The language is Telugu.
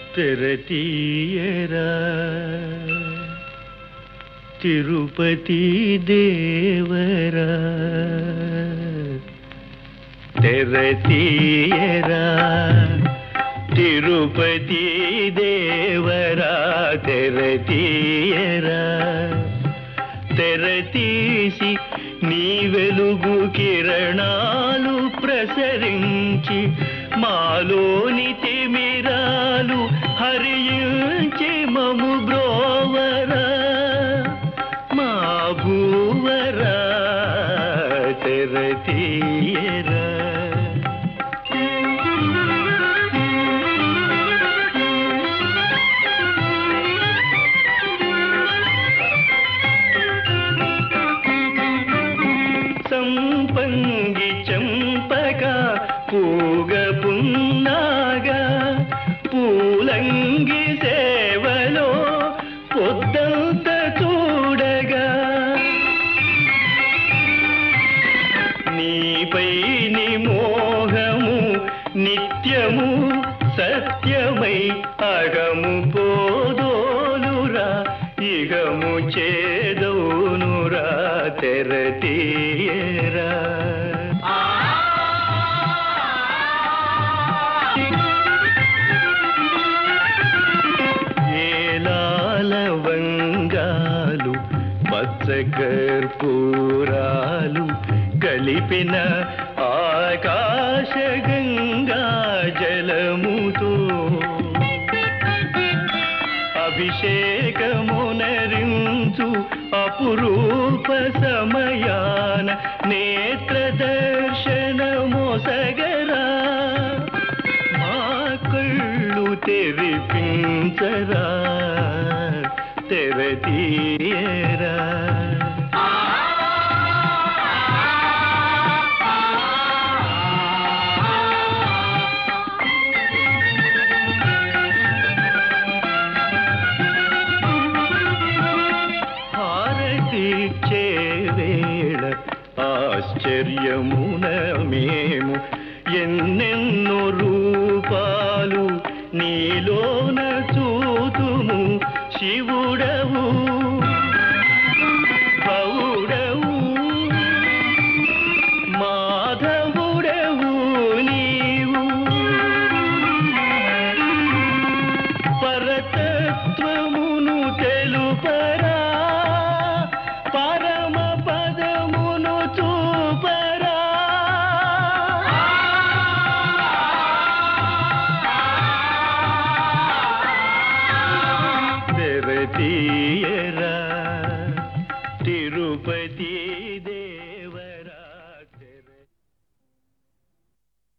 తెరతీయరా తిరుపతి దేవరా తెరతీయరా తిరుపతి దేవరా తెరతీయరా తెరతీసి నీ వెలుగు కిరణాలు ప్రసరించి మాలోని తిమిరాలు హరించి మము బ్రోవరా మా భూవరా తెరతీయరా సంపంగి చంపక పూగ పున్నాగా పూలంగి సేవలో పొద్దంత చూడగా నీపై నిమోహము నిత్యము సత్యమై అగము పోదోలురా ఇగము చేదోనురా తెరతీయరా లవంగాలు పచ్చ కర్పూరాలు కలిపిన ఆకాశ గంగా జలముతో అభిషేకమునరించు అపురూప సమయాన నేత్ర దర్శనమొసగరా మా కళ్ళు తెరిపించరా తెరతీయరా హారతిచ్చే వేళ ఆశ్చర్యమున మేము ఎన్నెన్నో రూపాలు నీలోన చూతుము శివుడవు భవుడవు మాధవుడవు నీవు పరతత్వమును తెలుపరా పరమ పదమును చూపరా తెరతీయరా